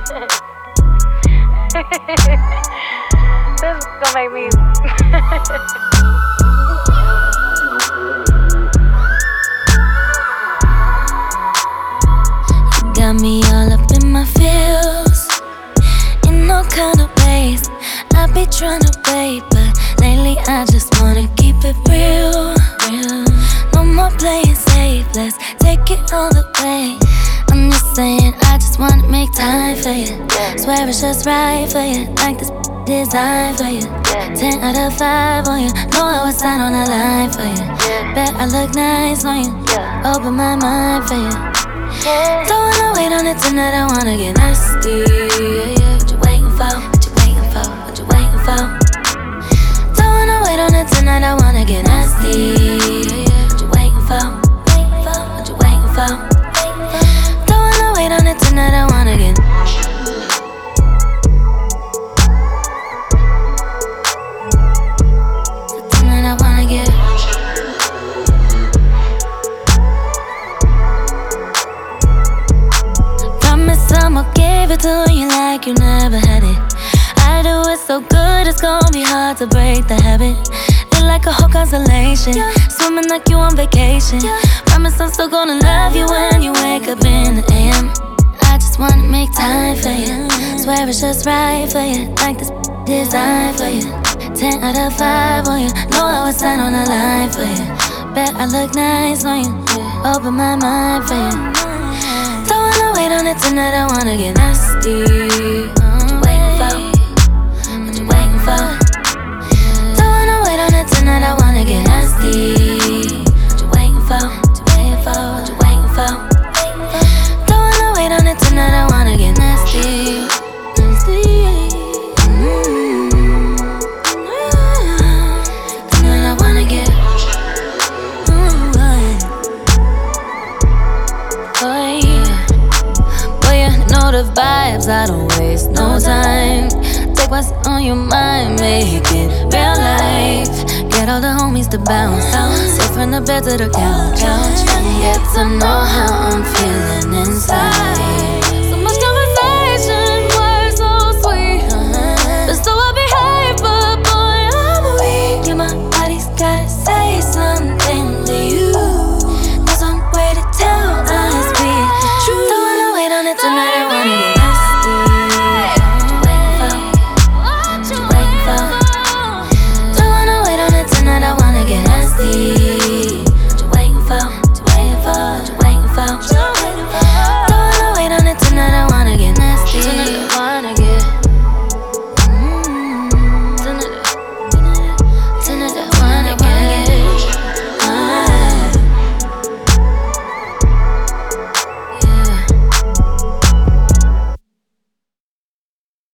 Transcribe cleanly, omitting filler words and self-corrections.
This gonna make me. Got me all up in my feels, in all kind of ways. I be tryna wait, but lately I just wanna keep it real. No more playing safe, let's take it all the way. I'm just saying, I just wanna make time for you. Swear it's just right for you, like this designed for you. 10 out of 5 on you, know I was sign on the line for you. Bet I look nice on you, open my mind for you. Don't wanna wait on it tonight, I wanna get nasty. What you waiting for? What you waiting for? What you waiting for? Don't wanna wait on it tonight, I wanna get nasty. What you waiting for? What you waiting for? Don't wanna wait on it tonight, I wanna get. Tonight I wanna get. I'ma give it to you like you never had it. I do it so good, it's gonna be hard to break the habit. Feel like a whole constellation, swimming like you on vacation. Promise I'm still gonna love you when you wake up in the AM. I just wanna make time for you, swear it's just right for you, like this designed for you. 10 out of 5 on you, know I was sign on the line for you. Bet I look nice on you, open my mind for you. Wait on it tonight, I wanna get nasty. What you waiting for? What you waiting for? Don't wanna wait on it tonight, I wanna get nasty. What you waiting for? What you waiting for? What you waiting for? Don't wanna wait on it tonight, I wanna get nasty. Tonight I wanna get. Oh yeah. Know the vibes, I don't waste no time. Take what's on your mind, make it real life. Get all the homies to bounce, sit from the bed to the couch.